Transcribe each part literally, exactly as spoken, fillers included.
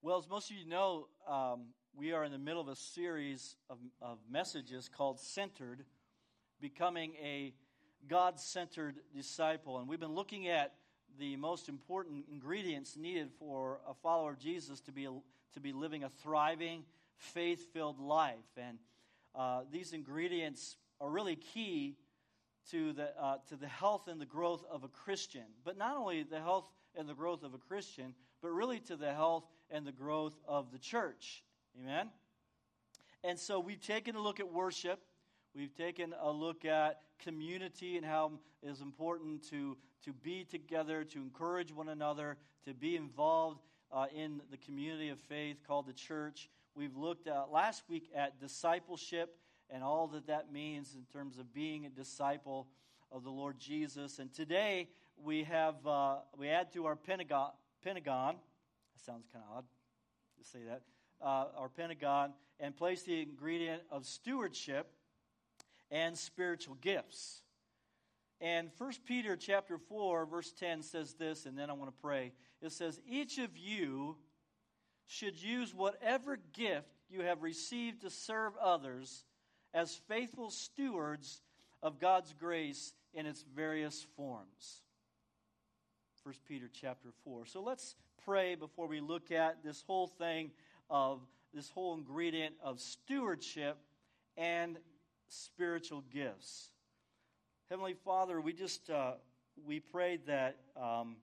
Well, as most of you know, um, we are in the middle of a series of, of messages called Centered, Becoming a God-Centered Disciple. And we've been looking at the most important ingredients needed for a follower of Jesus to be, a, to be living a thriving, faith-filled life. And uh, these ingredients are really key to the uh, to the health and the growth of a Christian. But not only the health and the growth of a Christian, but really to the health and the growth of the church. Amen? And so we've taken a look at worship. We've taken a look at community and how it is important to, to be together, to encourage one another, to be involved uh, in the community of faith called the church. We've looked at, last week at discipleship and all that that means in terms of being a disciple of the Lord Jesus. And today we have uh, we add to our Pentagon. Pentagon. That sounds kind of odd to say that. Uh, our Pentagon, and place the ingredient of stewardship and spiritual gifts. And First Peter chapter four, verse ten says this, and then I want to pray. It says, "Each of you should use whatever gift you have received to serve others as faithful stewards of God's grace in its various forms." First Peter chapter four. So let's pray before we look at this whole thing of this whole ingredient of stewardship and spiritual gifts. Heavenly Father, we just uh, we pray that um,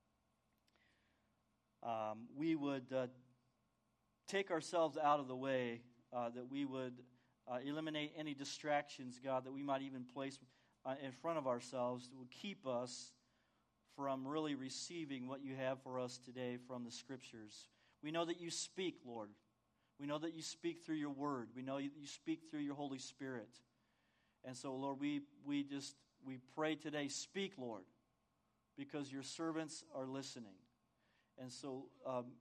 um, we would uh, take ourselves out of the way, uh, that we would Uh, eliminate any distractions, God, that we might even place uh, in front of ourselves that will keep us from really receiving what you have for us today from the Scriptures. We know that you speak, Lord. We know that you speak through your Word. We know that you speak through your Holy Spirit. And so, Lord, we, we just, we pray today, speak, Lord, because your servants are listening. And so, um,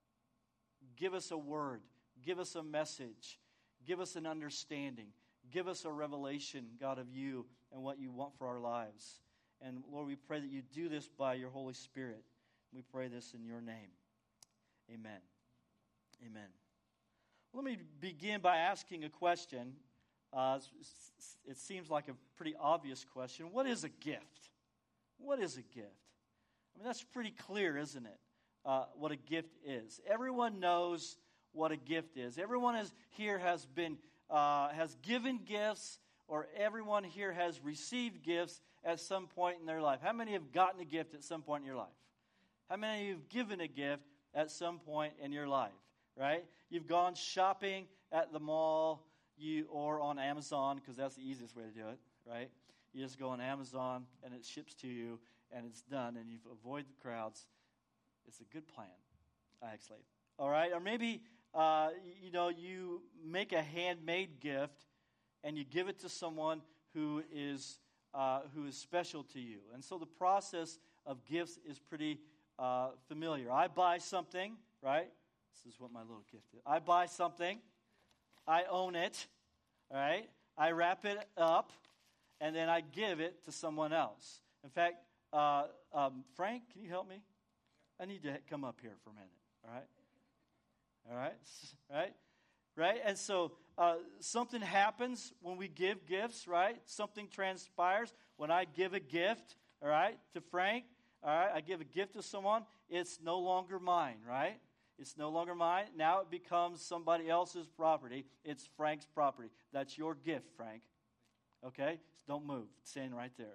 give us a word. Give us a message. Give us an understanding. Give us a revelation, God, of you and what you want for our lives. And Lord, we pray that you do this by your Holy Spirit. We pray this in your name. Amen. Amen. Let me begin by asking a question. Uh, it seems like a pretty obvious question. What is a gift? What is a gift? I mean, that's pretty clear, isn't it? Uh, what a gift is. Everyone knows what a gift is. Everyone is, here has been uh, has given gifts, or everyone here has received gifts at some point in their life. How many have gotten a gift at some point in your life? How many of you have given a gift at some point in your life? Right? You've gone shopping at the mall, you or on Amazon, because that's the easiest way to do it. Right? You just go on Amazon and it ships to you and it's done, and you avoid the crowds. It's a good plan, actually. All right, or maybe uh, you know you make a handmade gift and you give it to someone who is uh, who is special to you, and so the process of gifts is pretty uh, familiar. I buy something, right? This is what my little gift is. I buy something, I own it, all right? I wrap it up, and then I give it to someone else. In fact, uh, um, Frank, can you help me? I need to come up here for a minute, all right? All right, right, right, and so uh, something happens when we give gifts, right? Something transpires when I give a gift, all right, to Frank. All right, I give a gift to someone. It's no longer mine, right? It's no longer mine. Now it becomes somebody else's property. It's Frank's property. That's your gift, Frank. Okay, so don't move. It's staying right there.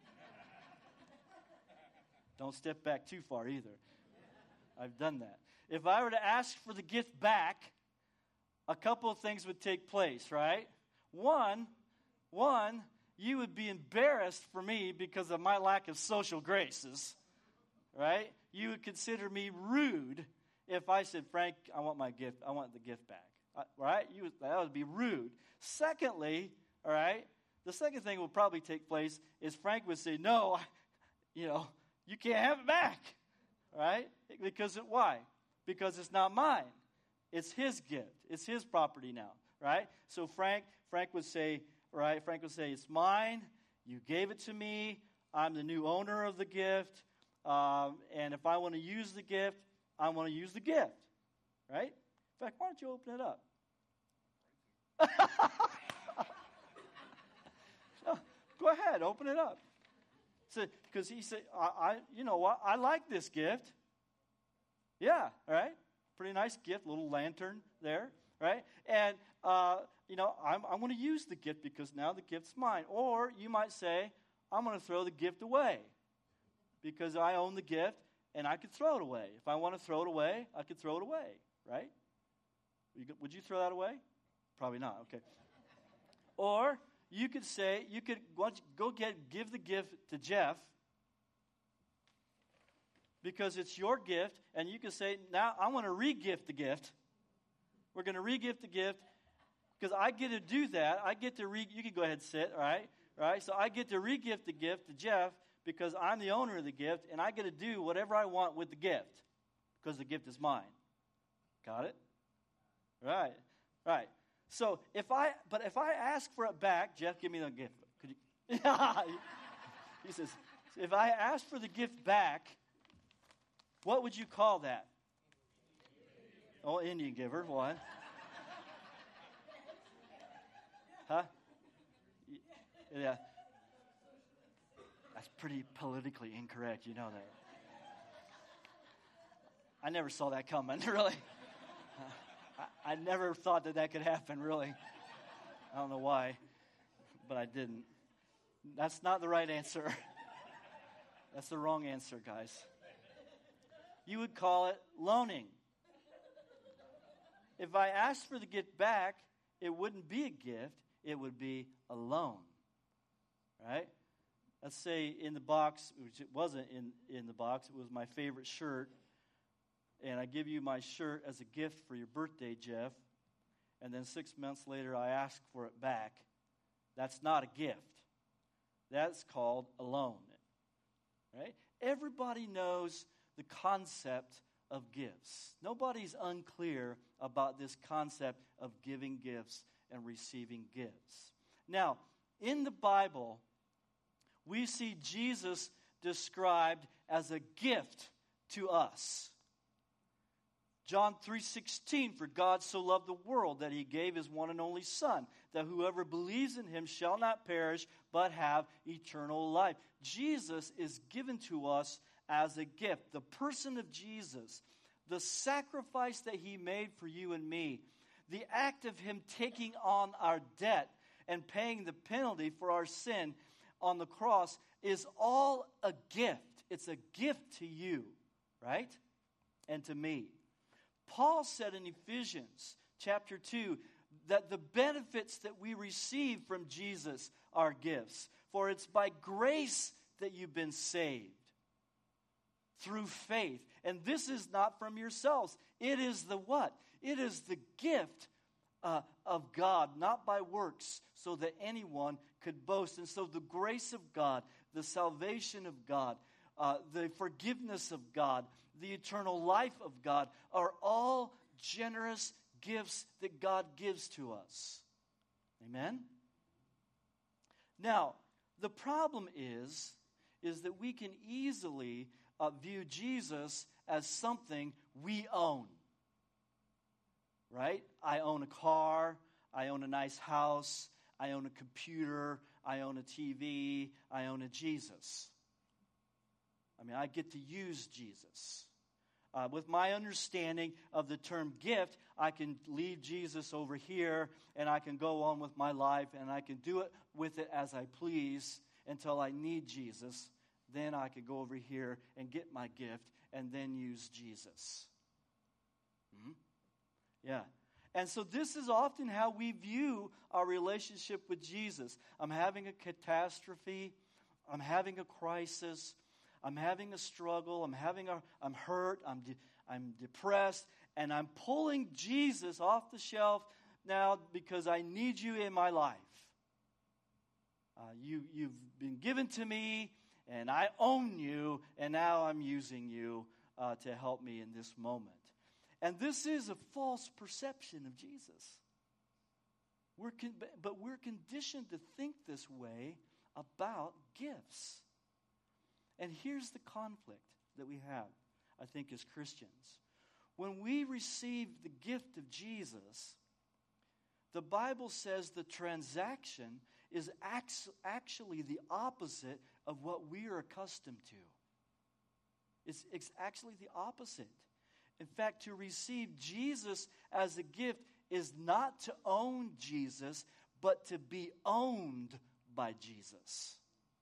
Don't step back too far either. I've done that. If I were to ask for the gift back, a couple of things would take place, right? One, one, you would be embarrassed for me because of my lack of social graces, right? You would consider me rude if I said, Frank, I want my gift, I want the gift back, right? You would, that would be rude. Secondly, all right, the second thing would probably take place is Frank would say, no, you know, you can't have it back. Right? Because it, why? Because it's not mine. It's his gift. It's his property now. Right? So Frank, Frank would say, right? Frank would say, it's mine. You gave it to me. I'm the new owner of the gift. Um, and if I want to use the gift, I want to use the gift. right? In fact, why don't you open it up? No, go ahead, open it up. So, because he said, I, I, you know what, I like this gift. Yeah, right? Pretty nice gift, little lantern there, right? And, uh, you know, I'm, I'm going to use the gift because now the gift's mine. Or you might say, I'm going to throw the gift away because I own the gift and I could throw it away. If I want to throw it away, I could throw it away, right? Would you throw that away? Probably not, okay. Or you could say, you could go get, give the gift to Jeff because it's your gift, and you could say, now I want to re-gift the gift. We're going to re-gift the gift because I get to do that. I get to re, you can go ahead and sit, all right? Right? So I get to re-gift the gift to Jeff because I'm the owner of the gift, and I get to do whatever I want with the gift because the gift is mine. Got it? Right, right. So if I, but if I ask for it back, Jeff, give me the gift. Could you? He says, if I ask for the gift back, what would you call that? Oh, Indian giver, one. Huh? Yeah. That's pretty politically incorrect, you know that. I never saw that coming, really. I never thought that that could happen, really. I don't know why, but I didn't. That's not the right answer. That's the wrong answer, guys. You would call it loaning. If I asked for the gift back, it wouldn't be a gift. It would be a loan, right? Let's say in the box, which it wasn't in, in the box, it was my favorite shirt. And I give you my shirt as a gift for your birthday, Jeff, and then six months later I ask for it back. That's not a gift. That's called a loan, right? Everybody knows the concept of gifts. Nobody's unclear about this concept of giving gifts and receiving gifts. Now, in the Bible, we see Jesus described as a gift to us. John three sixteen, for God so loved the world that he gave his one and only Son, that whoever believes in him shall not perish, but have eternal life. Jesus is given to us as a gift. The person of Jesus, the sacrifice that he made for you and me, the act of him taking on our debt and paying the penalty for our sin on the cross is all a gift. It's a gift to you, right? And to me. Paul said in Ephesians chapter two that the benefits that we receive from Jesus are gifts. For it's by grace that you've been saved through faith. And this is not from yourselves. It is the what? It is the gift uh, of God, not by works, so that anyone could boast. And so the grace of God, the salvation of God, uh, the forgiveness of God, the eternal life of God are all generous gifts that God gives to us. Amen? Now, the problem is, is that we can easily uh, view Jesus as something we own. Right? I own a car, I own a nice house, I own a computer, I own a T V, I own a Jesus. I mean, I get to use Jesus. Uh, with my understanding of the term gift, I can leave Jesus over here and I can go on with my life and I can do it with it as I please until I need Jesus. Then I can go over here and get my gift and then use Jesus. Mm-hmm. Yeah. And so this is often how we view our relationship with Jesus. I'm having a catastrophe. I'm having a crisis. I'm having a struggle, I'm having a, I'm hurt, I'm, de- I'm depressed, and I'm pulling Jesus off the shelf now because I need you in my life. Uh, you, you've been given to me, and I own you, and now I'm using you uh, to help me in this moment. And this is a false perception of Jesus. We're con- but we're conditioned to think this way about gifts. And here's the conflict that we have, I think, as Christians. When we receive the gift of Jesus, the Bible says the transaction is actually the opposite of what we are accustomed to. It's, it's actually the opposite. In fact, to receive Jesus as a gift is not to own Jesus, but to be owned by Jesus.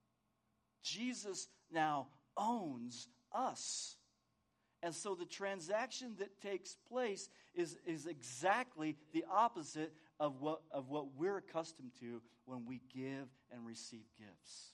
Jesus now owns us. And so the transaction that takes place is, is exactly the opposite of what, of what we're accustomed to when we give and receive gifts.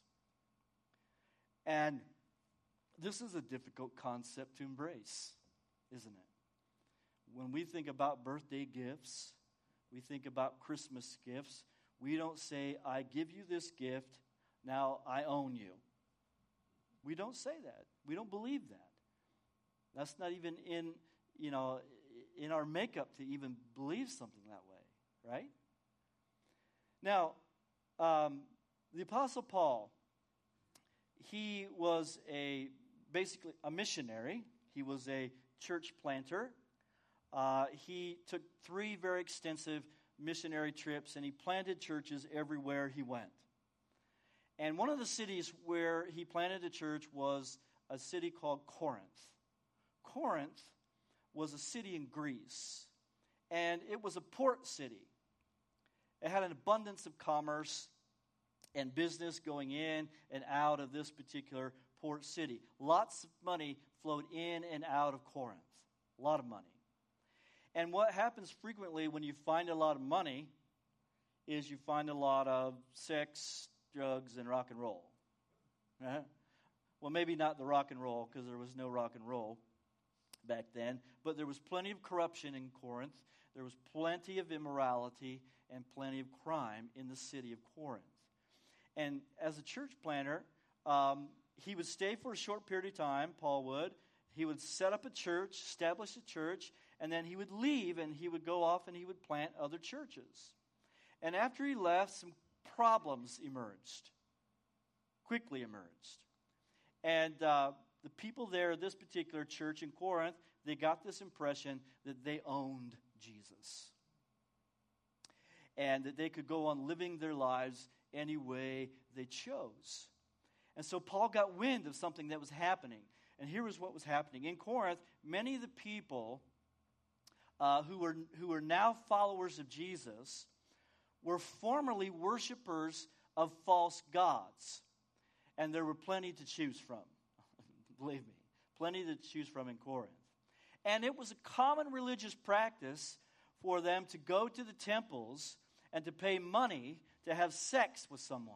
And this is a difficult concept to embrace, isn't it? When we think about birthday gifts, we think about Christmas gifts, we don't say, I give you this gift, now I own you. We don't say that. We don't believe that. That's not even in, you know, in our makeup to even believe something that way, right? Now, um, the Apostle Paul, he was a basically a missionary. He was a church planter. Uh, he took three very extensive missionary trips, and he planted churches everywhere he went. And one of the cities where he planted a church was a city called Corinth. Corinth was a city in Greece, and it was a port city. It had an abundance of commerce and business going in and out of this particular port city. Lots of money flowed in and out of Corinth. A lot of money. And what happens frequently when you find a lot of money is you find a lot of sex, drugs, and rock and roll. Right? Well, maybe not the rock and roll, because there was no rock and roll back then, but there was plenty of corruption in Corinth. There was plenty of immorality and plenty of crime in the city of Corinth. And as a church planter, um, he would stay for a short period of time, Paul would. He would set up a church, establish a church, and then he would leave and he would go off and he would plant other churches. And after he left, some problems emerged, quickly emerged. And uh, the people there at this particular church in Corinth, they got this impression that they owned Jesus. And that they could go on living their lives any way they chose. And so Paul got wind of something that was happening. And here was what was happening. In Corinth, many of the people uh, who were who were now followers of Jesus were formerly worshipers of false gods. And there were plenty to choose from. Believe me, plenty to choose from in Corinth. And it was a common religious practice for them to go to the temples and to pay money to have sex with someone.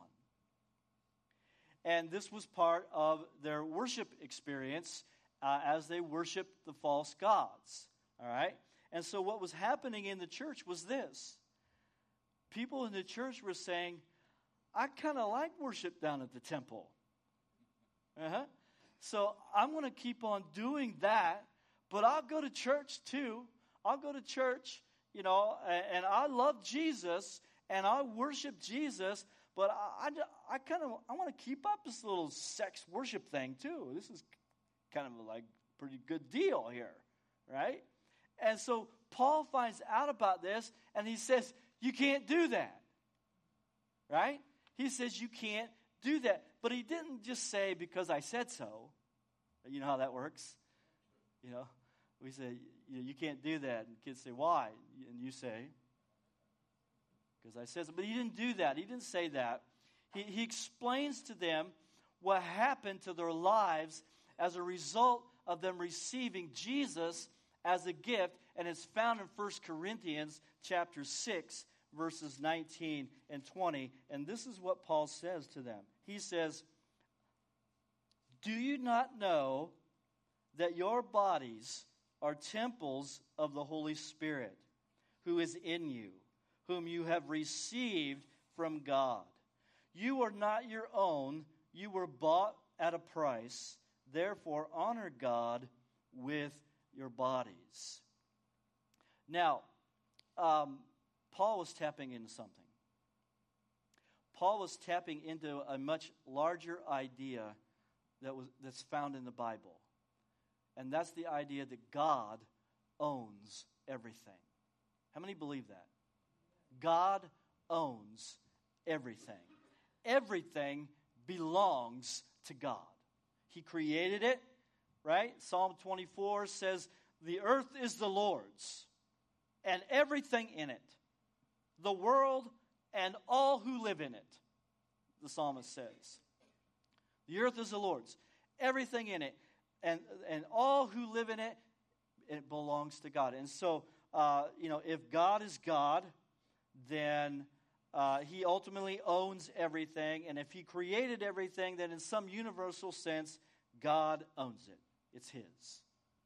And this was part of their worship experience uh, as they worshiped the false gods. All right? And so what was happening in the church was this. People in the church were saying, I kind of like worship down at the temple. Uh-huh. So I'm going to keep on doing that, but I'll go to church too. I'll go to church, you know, and, and I love Jesus, and I worship Jesus, but I, I, I kind of, I want to keep up this little sex worship thing too. This is kind of like a pretty good deal here, right? And so Paul finds out about this, and he says, you can't do that, right? He says you can't do that. But he didn't just say, because I said so. You know how that works? You know, we say, you, you can't do that. And kids say, why? And you say, because I said so. But he didn't do that. He didn't say that. He, he explains to them what happened to their lives as a result of them receiving Jesus as a gift. And it's found in First Corinthians chapter six, verses nineteen and twenty. And this is what Paul says to them. He says, do you not know that your bodies are temples of the Holy Spirit, who is in you, whom you have received from God? You are not your own. You were bought at a price. Therefore, honor God with your bodies. Now, um, Paul was tapping into something. Paul was tapping into a much larger idea that was that's found in the Bible. And that's the idea that God owns everything. How many believe that? God owns everything. Everything belongs to God. He created it, right? Psalm twenty-four says, the earth is the Lord's, and everything in it, the world and all who live in it, the psalmist says. The earth is the Lord's, everything in it, and, and all who live in it, it belongs to God. And so, uh, you know, if God is God, then uh, he ultimately owns everything. And if he created everything, then in some universal sense, God owns it. It's his.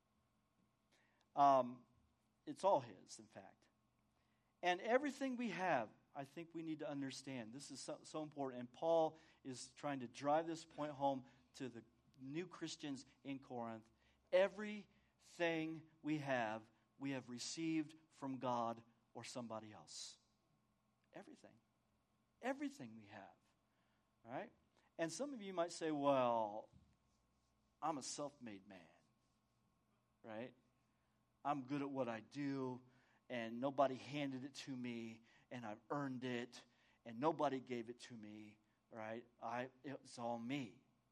Um, it's all his, in fact. And everything we have, I think we need to understand. This is so, so important. And Paul is trying to drive this point home to the new Christians in Corinth. Everything we have, we have received from God or somebody else. Everything. Everything we have. Right? And some of you might say, well, I'm a self-made man. Right? I'm good at what I do, and nobody handed it to me, and I've earned it, and nobody gave it to me. Right? I it's all me.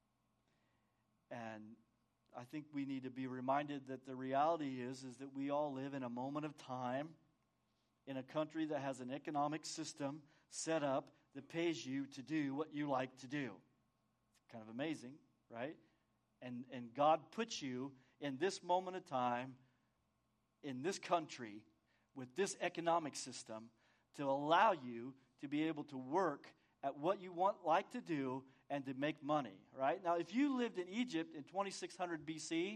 And I think we need to be reminded that the reality is, is that we all live in a moment of time in a country that has an economic system set up that pays you to do what you like to do. It's kind of amazing, right? And, and God puts you in this moment of time, in this country, with this economic system, to allow you to be able to work at what you want, like to do, and to make money, right? Now, if you lived in Egypt in twenty-six hundred B C,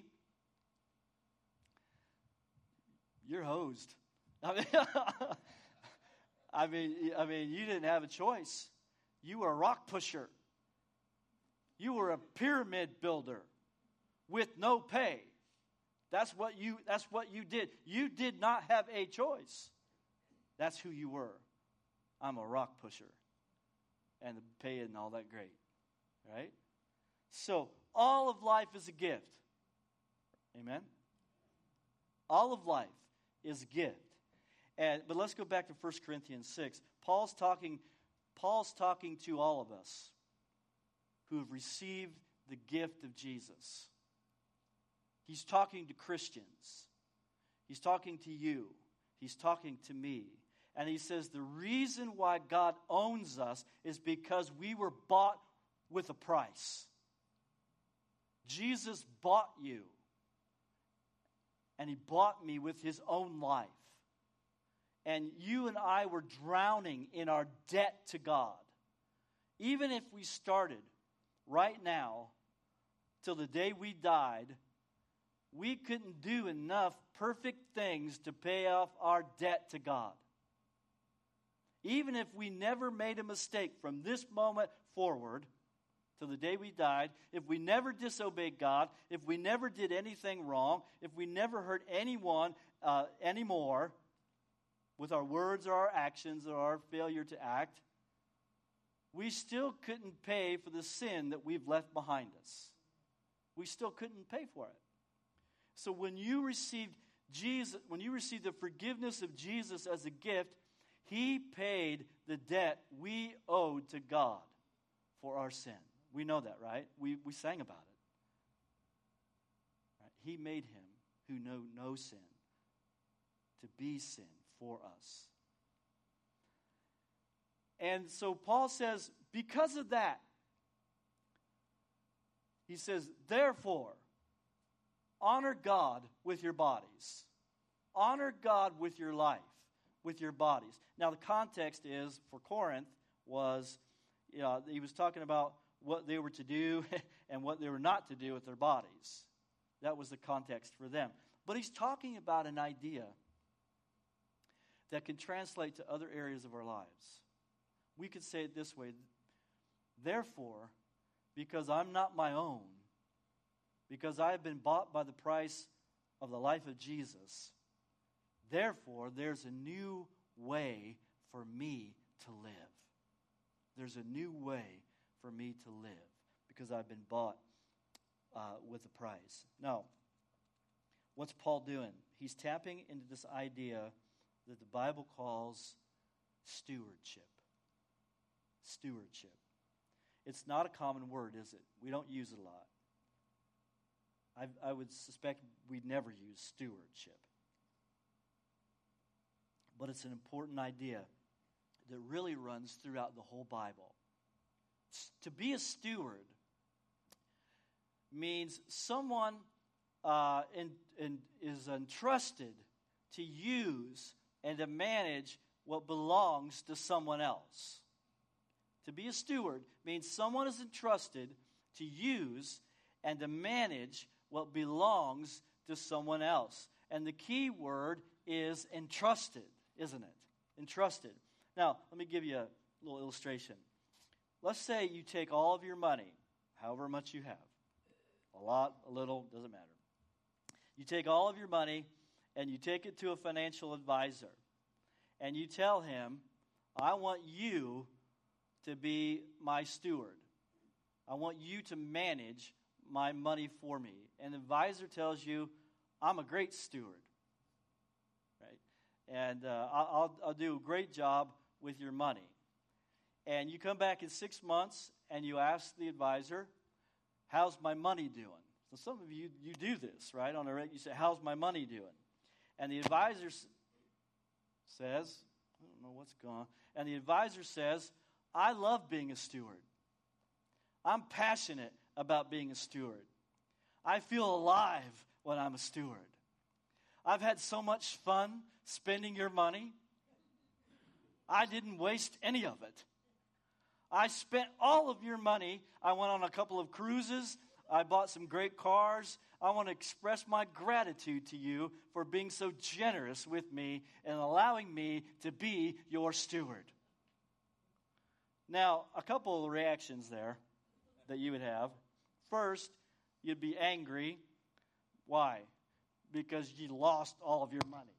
you're hosed. I mean, I mean, I mean, you didn't have a choice. You were a rock pusher. You were a pyramid builder with no pay. That's what you. That's what you did. You did not have a choice. That's who you were. I'm a rock pusher, and the pay isn't all that great. Right? So, all of life is a gift. Amen? All of life is a gift. And but let's go back to First Corinthians six. Paul's talking, Paul's talking to all of us who have received the gift of Jesus. He's talking to Christians. He's talking to you. He's talking to me. And he says the reason why God owns us is because we were bought with a price. Jesus bought you. And he bought me with his own life. And you and I were drowning in our debt to God. Even if we started right now till the day we died, we couldn't do enough perfect things to pay off our debt to God. Even if we never made a mistake from this moment forward, till the day we died, if we never disobeyed God, if we never did anything wrong, if we never hurt anyone uh, anymore with our words or our actions or our failure to act, we still couldn't pay for the sin that we've left behind us. We still couldn't pay for it. So when you received Jesus, when you received the forgiveness of Jesus as a gift, he paid the debt we owed to God for our sin. We know that, right? We we sang about it. Right? He made him who knew no sin to be sin for us. And so Paul says, because of that, he says, therefore, honor God with your bodies. Honor God with your life, with your bodies. Now, the context is, for Corinth, was, you know, he was talking about what they were to do and what they were not to do with their bodies. That was the context for them. But he's talking about an idea that can translate to other areas of our lives. We could say it this way: therefore, because I'm not my own, because I have been bought by the price of the life of Jesus, therefore there's a new way for me to live. There's a new way for me to live because I've been bought uh, with a price. Now, What's Paul doing? He's tapping into this idea that the Bible calls stewardship. Stewardship. It's not a common word, is it? We don't use it a lot. I, I would suspect we'd never use stewardship. But it's an important idea that really runs throughout the whole Bible. S- to be a steward means someone uh, in, in, is entrusted to use and to manage what belongs to someone else. To be a steward means someone is entrusted to use and to manage what belongs to someone else. And the key word is entrusted, isn't it? Entrusted. Now, let me give you a little illustration. Let's say you take all of your money, however much you have. A lot, a little, doesn't matter. You take all of your money and you take it to a financial advisor. And you tell him, I want you to be my steward. I want you to manage my money for me. And the advisor tells you, I'm a great steward. Right? And uh, I'll, I'll do a great job with your money. And you come back in six months and you ask the advisor, how's my money doing? So some of you, you do this, right? On a regular, you say, how's my money doing? And the advisor s- says, I don't know what's going on. And the advisor says, I love being a steward. I'm passionate about being a steward. I feel alive when I'm a steward. I've had so much fun spending your money. I didn't waste any of it. I spent all of your money. I went on a couple of cruises. I bought some great cars. I want to express my gratitude to you for being so generous with me and allowing me to be your steward. Now, a couple of reactions there that you would have. First, you'd be angry. Why? Because you lost all of your money.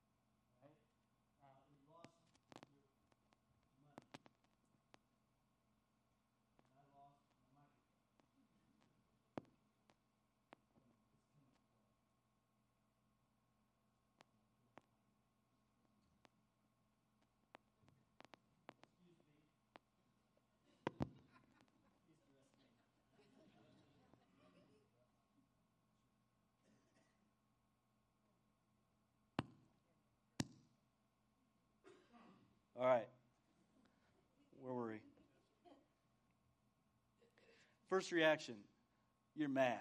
All right. Where were we? First reaction, you're mad.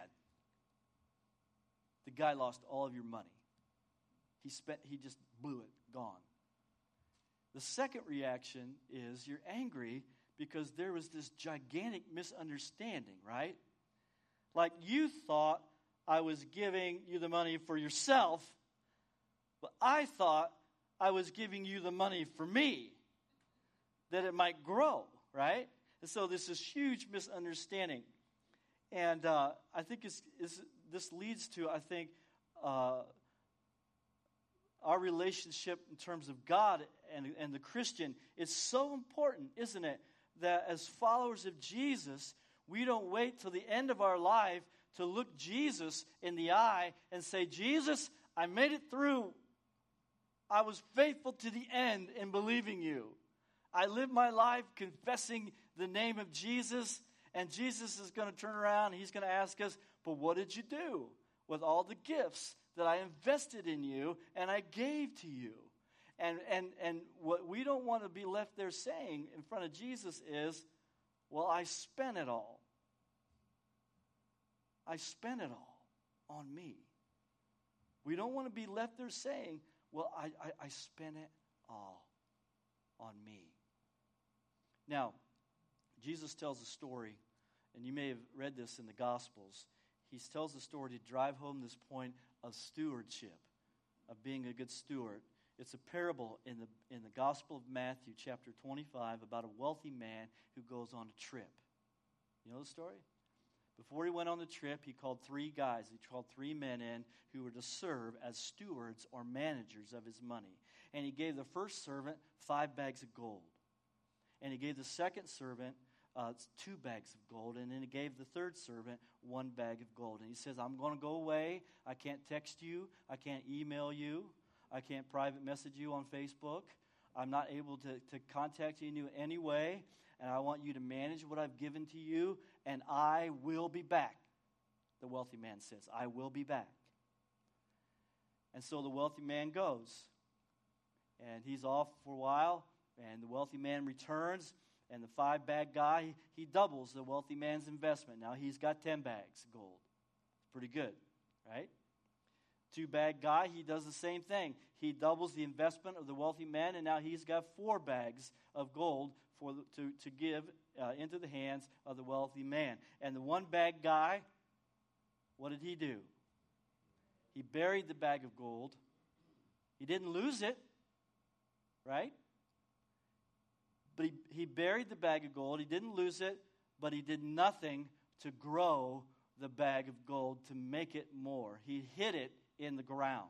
The guy lost all of your money. He spent he just blew it, gone. The second reaction is you're angry because there was this gigantic misunderstanding, right? Like you thought I was giving you the money for yourself, but I thought I was giving you the money for me, that it might grow, right? And so there's this huge misunderstanding. And uh, I think it's, it's, this leads to, I think, uh, our relationship in terms of God and, and the Christian. It's so important, isn't it, that as followers of Jesus, we don't wait till the end of our life to look Jesus in the eye and say, Jesus, I made it through. I was faithful to the end in believing you. I lived my life confessing the name of Jesus, and Jesus is going to turn around and he's going to ask us, but what did you do with all the gifts that I invested in you and I gave to you? And, and, and what we don't want to be left there saying in front of Jesus is, well, I spent it all. I spent it all on me. We don't want to be left there saying, well, I, I, I spent it all on me. Now, Jesus tells a story, and you may have read this in the Gospels. He tells the story to drive home this point of stewardship, of being a good steward. It's a parable in the in the Gospel of Matthew, chapter twenty-five, about a wealthy man who goes on a trip. You know the story? Before he went on the trip, he called three guys. He called three men in who were to serve as stewards or managers of his money. And he gave the first servant five bags of gold. And he gave the second servant uh, two bags of gold. And then he gave the third servant one bag of gold. And he says, I'm going to go away. I can't text you. I can't email you. I can't private message you on Facebook. I'm not able to, to contact you in any way. And I want you to manage what I've given to you. And I will be back. The wealthy man says, I will be back. And so the wealthy man goes. And he's off for a while. And the wealthy man returns. And the five-bag guy, he doubles the wealthy man's investment. Now he's got ten bags of gold. It's pretty good, right? Two-bag guy, he does the same thing. He doubles the investment of the wealthy man, and now he's got four bags of gold for the, to, to give uh, into the hands of the wealthy man. And the one-bag guy, what did he do? He buried the bag of gold. He didn't lose it, right? But he, he buried the bag of gold. He didn't lose it, but he did nothing to grow the bag of gold to make it more. He hid it in the ground.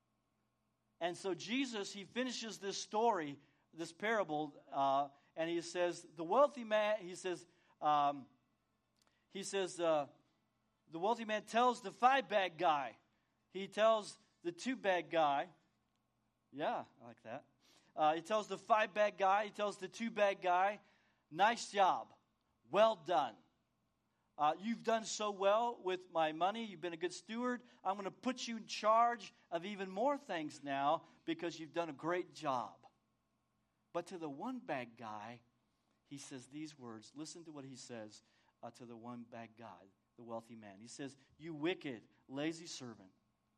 And so Jesus, he finishes this story, this parable, uh, and he says, the wealthy man, he says, um, he says, uh, the wealthy man tells the five-bag guy, he tells the two-bag guy, yeah, I like that. Uh, he tells the five-bag guy, he tells the two-bag guy, nice job, well done. Uh, you've done so well with my money. You've been a good steward. I'm going to put you in charge of even more things now because you've done a great job. But to the one-bag guy, he says these words. Listen to what he says uh, to the one-bag guy, the wealthy man. He says, you wicked, lazy servant.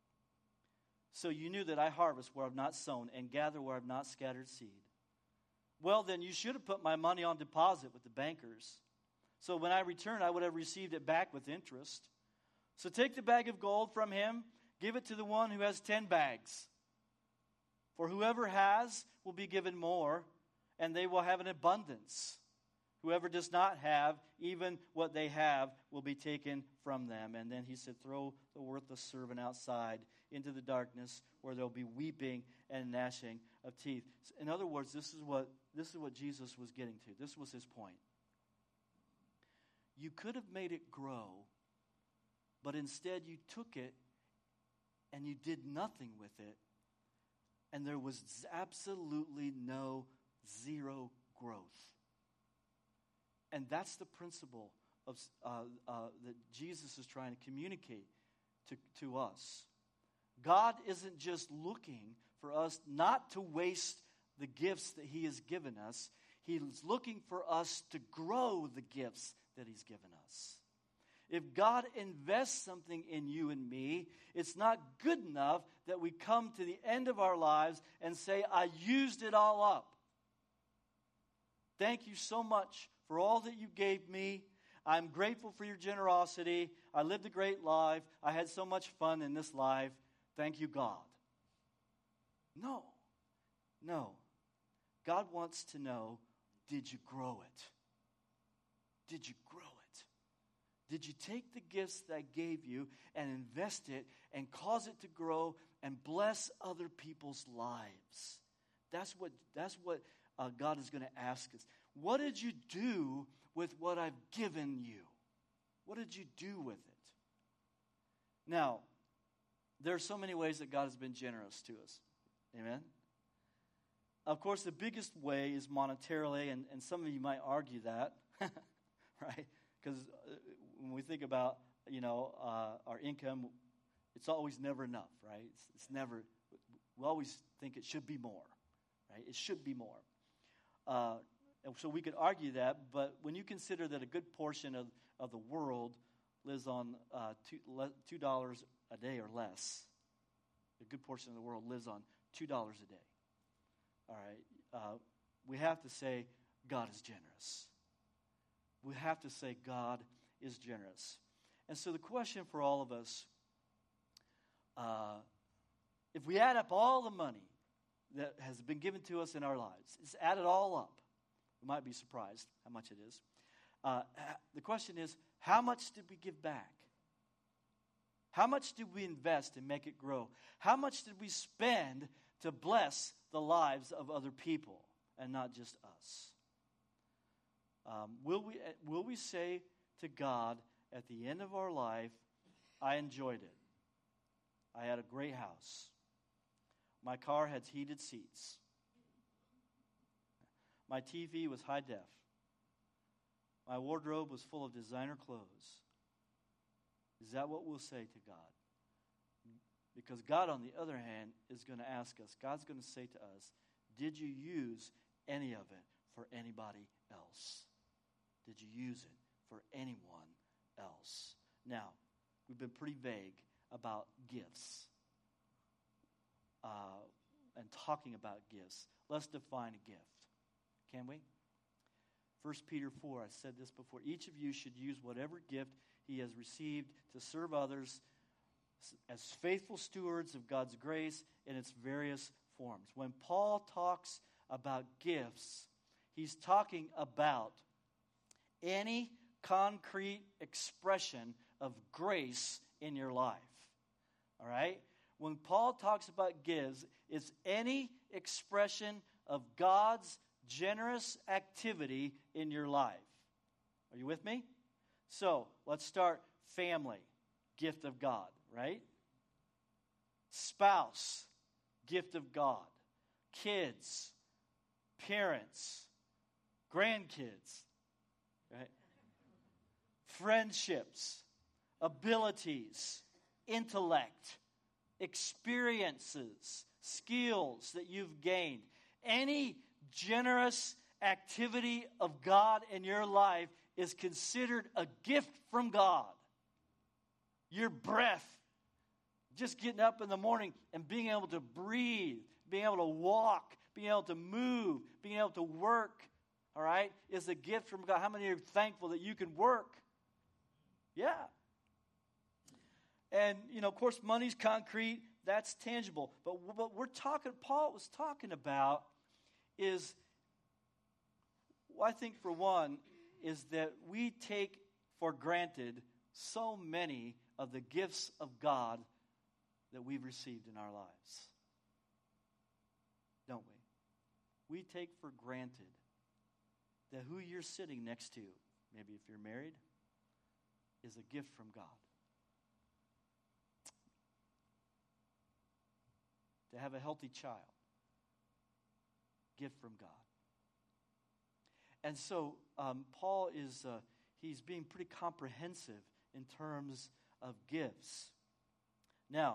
So you knew that I harvest where I've not sown and gather where I've not scattered seed. Well, then you should have put my money on deposit with the bankers. So when I return, I would have received it back with interest. So take the bag of gold from him, give it to the one who has ten bags. For whoever has will be given more, and they will have an abundance. Whoever does not have, even what they have will be taken from them. And then he said, throw the worthless servant outside into the darkness where there will be weeping and gnashing of teeth. In other words, this is what this is what Jesus was getting to. This was his point. You could have made it grow, but instead you took it and you did nothing with it, and there was absolutely no zero growth. And that's the principle of uh, uh, that Jesus is trying to communicate to, to us. God isn't just looking for us not to waste the gifts that he has given us. He's looking for us to grow the gifts that he's given us. If God invests something in you and me, it's not good enough that we come to the end of our lives and say, I used it all up. Thank you so much for all that you gave me. I'm grateful for your generosity. I lived a great life. I had so much fun in this life. Thank you, God. No. No. God wants to know, did you grow it? Did you grow it? Did you take the gifts that I gave you and invest it and cause it to grow and bless other people's lives? That's what, that's what uh, God is going to ask us. What did you do with what I've given you? What did you do with it? Now, there are so many ways that God has been generous to us. Amen? Of course, the biggest way is monetarily, and, and some of you might argue that, right? Because when we think about, you know, uh, our income, it's always never enough, right? It's, it's never, we always think it should be more, right? It should be more. Uh, and so we could argue that, but when you consider that a good portion of, of the world lives on uh, two, le, two dollars a day or less, a good portion of the world lives on two dollars a day. All right, uh, we have to say God is generous. We have to say God is generous. And so the question for all of us, uh, if we add up all the money that has been given to us in our lives, it's add it all up. We might be surprised how much it is. Uh, the question is, how much did we give back? How much did we invest and make it grow? How much did we spend to bless the lives of other people and not just us? Um, will we will we say to God at the end of our life, I enjoyed it. I had a great house. My car had heated seats. My T V was high def. My wardrobe was full of designer clothes. Is that what we'll say to God? Because God, on the other hand, is going to ask us, God's going to say to us, did you use any of it for anybody else? Did you use it for anyone else? Now, we've been pretty vague about gifts uh, and talking about gifts. Let's define a gift. Can we? First Peter four, I said this before. Each of you should use whatever gift he has received to serve others as faithful stewards of God's grace in its various forms. When Paul talks about gifts, he's talking about any concrete expression of grace in your life. All right? When Paul talks about gifts, it's any expression of God's generous activity in your life. Are you with me? So, let's start family, gift of God, right? Spouse, gift of God. Kids, parents, grandkids, right? Friendships, abilities, intellect, experiences, skills that you've gained. Any generous activity of God in your life is considered a gift from God. Your breath, just getting up in the morning and being able to breathe, being able to walk, being able to move, being able to work, all right, is a gift from God. How many are thankful that you can work? Yeah. And, you know, of course, money's concrete. That's tangible. But what we're talking, Paul was talking about is, well, I think for one, is that we take for granted so many of the gifts of God that we've received in our lives. Don't we? We take for granted that who you're sitting next to, maybe if you're married, is a gift from God. To have a healthy child, gift from God. And so um, Paul is, uh, he's being pretty comprehensive in terms of gifts. Now,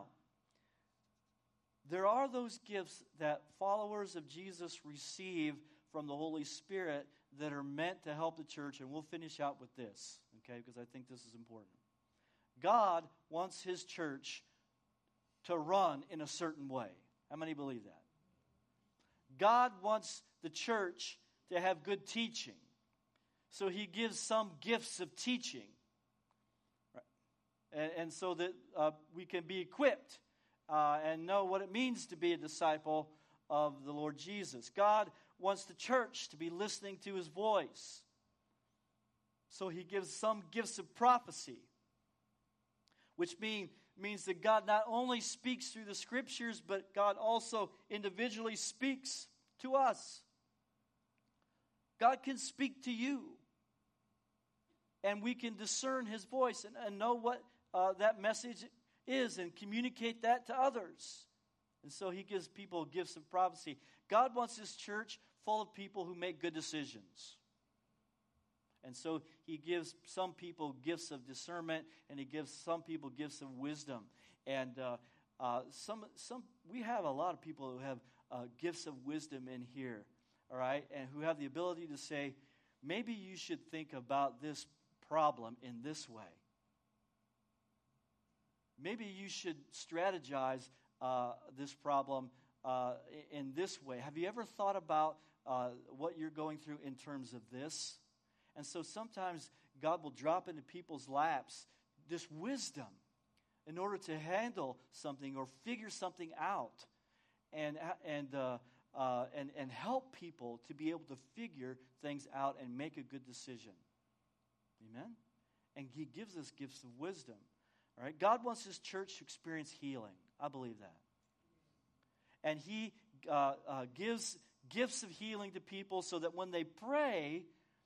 there are those gifts that followers of Jesus receive from the Holy Spirit that are meant to help the church, and we'll finish out with this, okay, because I think this is important. God wants his church to run in a certain way. How many believe that? God wants the church to have good teaching. So he gives some gifts of teaching. Right? And, and so that uh, we can be equipped uh, and know what it means to be a disciple of the Lord Jesus. God wants the church to be listening to his voice. So he gives some gifts of prophecy, which mean, means that God not only speaks through the scriptures, but God also individually speaks to us. God can speak to you. And we can discern his voice and, and know what uh, that message is and communicate that to others. And so he gives people gifts of prophecy. God wants his church full of people who make good decisions. And so he gives some people gifts of discernment, and he gives some people gifts of wisdom. And uh, uh, some, some, we have a lot of people who have uh, gifts of wisdom in here, all right, and who have the ability to say, maybe you should think about this problem in this way. Maybe you should strategize uh, this problem uh, in this way. Have you ever thought about uh, what you're going through in terms of this? And so sometimes God will drop into people's laps this wisdom in order to handle something or figure something out, and and uh, uh, and and help people to be able to figure things out and make a good decision. Amen. And he gives us gifts of wisdom. All right. God wants his church to experience healing. I believe that. And he uh, uh, gives gifts of healing to people so that when they pray,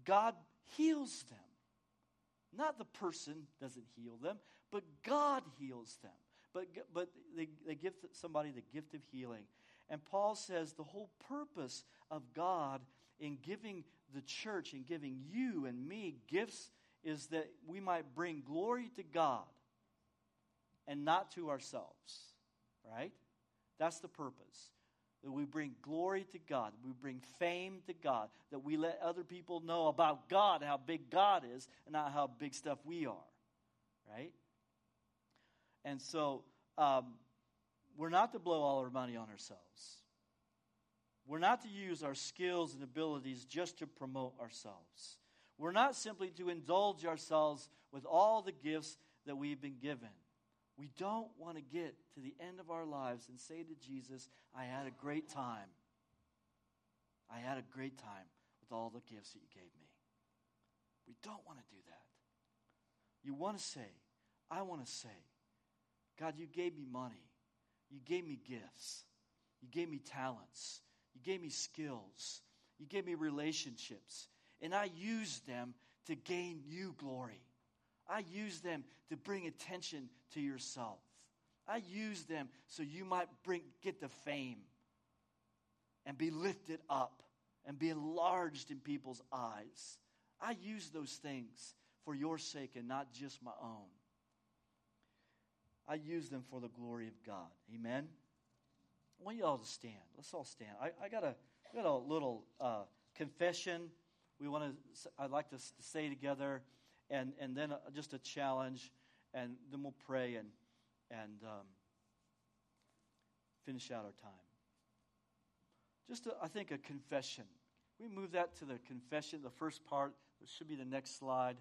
God heals them. Not the person doesn't heal them, but God heals them. But, but they, they give somebody the gift of healing. And Paul says the whole purpose of God in giving the church and giving you and me gifts is that we might bring glory to God and not to ourselves, right? That's the purpose. That we bring glory to God, that we bring fame to God, that we let other people know about God, how big God is, and not how big stuff we are, right? And so um, we're not to blow all our money on ourselves. We're not to use our skills and abilities just to promote ourselves. We're not simply to indulge ourselves with all the gifts that we've been given. We don't want to get to the end of our lives and say to Jesus, I had a great time. I had a great time with all the gifts that you gave me. We don't want to do that. You want to say, I want to say, God, you gave me money. You gave me gifts. You gave me talents. You gave me skills. You gave me relationships. And I used them to gain you glory. I use them to bring attention to yourself. I use them so you might bring get the fame and be lifted up and be enlarged in people's eyes. I use those things for your sake and not just my own. I use them for the glory of God. Amen? I want you all to stand. Let's all stand. I, I got a I got a little uh, confession. We want to. I'd like to say together. And and then a, just a challenge, and then we'll pray and and um, finish out our time. Just, a, I think, a confession. We move that to the confession, the first part. It should be the next slide.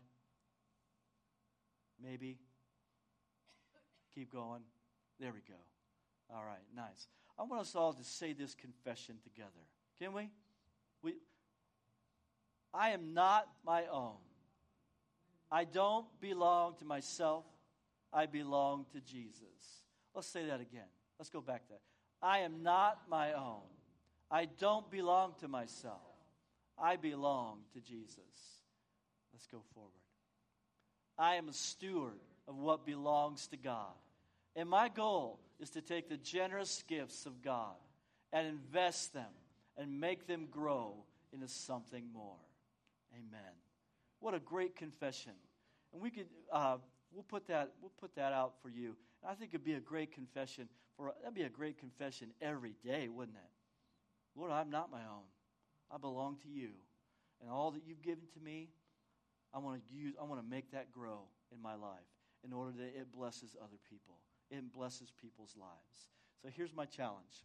Maybe. Keep going. There we go. All right, nice. I want us all to say this confession together. Can we? We. I am not my own. I don't belong to myself. I belong to Jesus. Let's say that again. Let's go back to that. I am not my own. I don't belong to myself. I belong to Jesus. Let's go forward. I am a steward of what belongs to God. And my goal is to take the generous gifts of God and invest them and make them grow into something more. Amen. What a great confession. And we could uh, we'll put that we'll put that out for you. And I think it'd be a great confession for that'd be a great confession every day, wouldn't it? Lord, I'm not my own. I belong to you. And all that you've given to me, I want to use I want to make that grow in my life in order that it blesses other people. It blesses people's lives. So here's my challenge.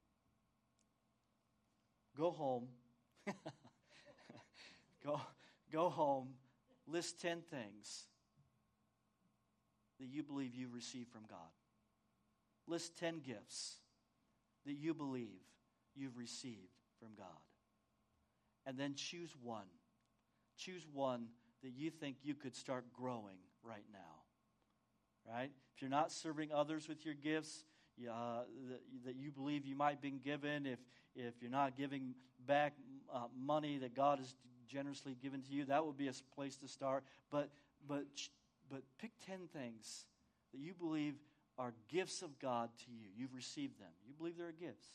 Go home. go Go home, list ten things that you believe you received from God. List ten gifts that you believe you've received from God. And then choose one. Choose one that you think you could start growing right now. Right? If you're not serving others with your gifts, uh, that, that you believe you might have been given, if, if you're not giving back uh, money that God has generously given to you, that would be a place to start. But but but pick ten things that you believe are gifts of God to you. You've received them. You believe they're gifts.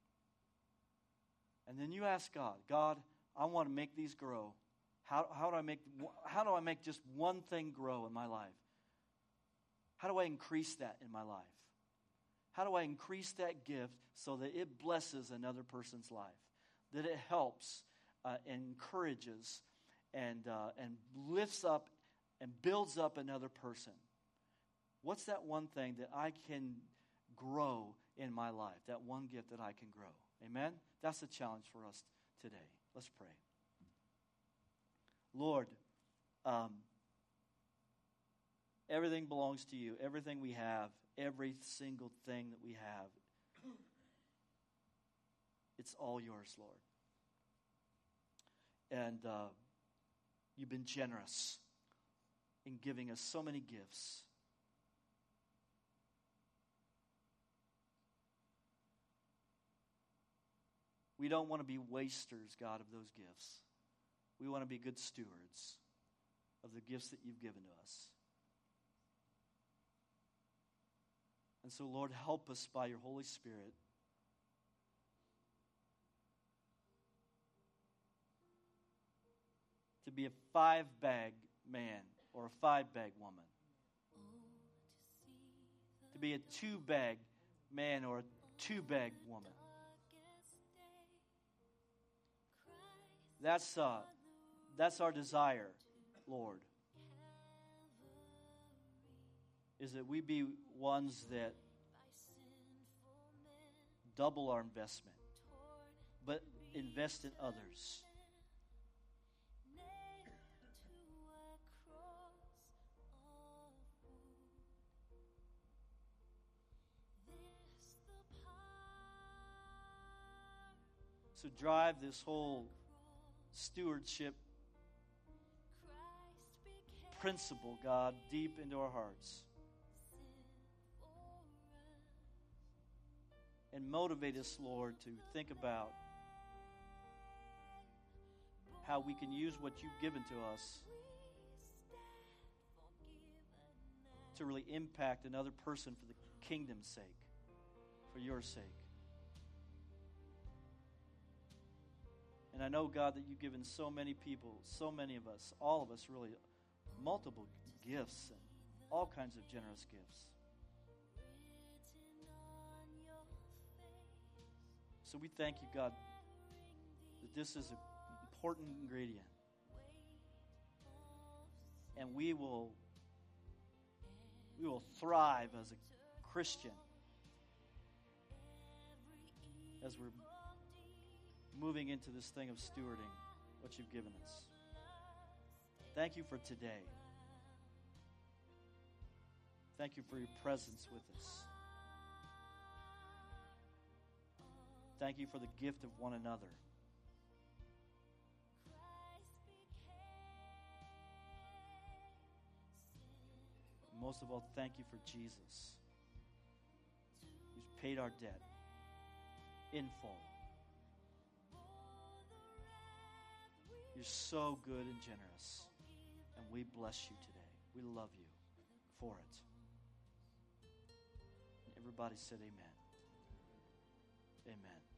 And then you ask God, God, I want to make these grow. How how do I make how do I make just one thing grow in my life? How do I increase that in my life? How do I increase that gift so that it blesses another person's life? That it helps Uh, encourages and uh, and lifts up and builds up another person. What's that one thing that I can grow in my life? That one gift that I can grow. Amen? That's the challenge for us today. Let's pray. Lord, um, everything belongs to you. Everything we have, every single thing that we have, it's all yours, Lord. And uh, you've been generous in giving us so many gifts. We don't want to be wasters, God, of those gifts. We want to be good stewards of the gifts that you've given to us. And so, Lord, help us by your Holy Spirit to be a five-bag man or a five-bag woman. To be a two-bag man or a two-bag woman. That's uh, that's our desire, Lord. Is that we be ones that double our investment, but invest in others. So drive this whole stewardship principle, God, deep into our hearts. And motivate us, Lord, to think about how we can use what you've given to us to really impact another person for the kingdom's sake, for your sake. And I know, God, that you've given so many people, so many of us, all of us really, multiple gifts and all kinds of generous gifts. So we thank you, God, that this is an important ingredient. And we will, we will thrive as a Christian as we're moving into this thing of stewarding what you've given us. Thank you for today. Thank you for your presence with us. Thank you for the gift of one another. Most of all, thank you for Jesus, who's paid our debt in full. You're so good and generous, and we bless you today. We love you for it. And everybody said amen. Amen.